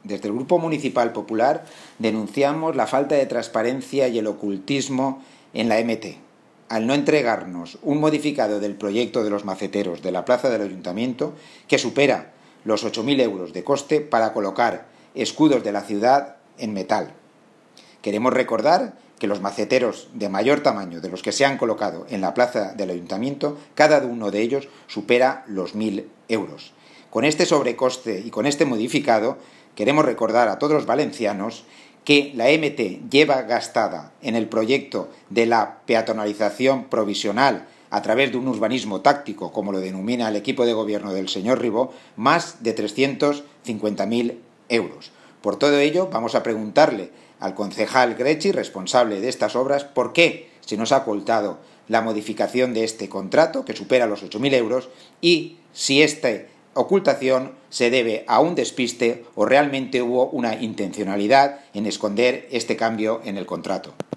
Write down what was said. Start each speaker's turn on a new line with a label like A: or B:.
A: Desde el Grupo Municipal Popular denunciamos la falta de transparencia y el ocultismo en la MT. Al no entregarnos un modificado del proyecto de los maceteros de la plaza del Ayuntamiento, que supera los 8.000 euros de coste para colocar escudos de la ciudad en metal. Queremos recordar que los maceteros de mayor tamaño de los que se han colocado en la plaza del Ayuntamiento, cada uno de ellos supera los 1.000 euros. Con este sobrecoste y con este modificado, queremos recordar a todos los valencianos que la MT lleva gastada en el proyecto de la peatonalización provisional a través de un urbanismo táctico, como lo denomina el equipo de gobierno del señor Ribó, más de 350.000 euros. Por todo ello, vamos a preguntarle al concejal Grechi, responsable de estas obras, por qué se nos ha ocultado la modificación de este contrato, que supera los 8.000 euros, y si esta ocultación se debe a un despiste o realmente hubo una intencionalidad en esconder este cambio en el contrato.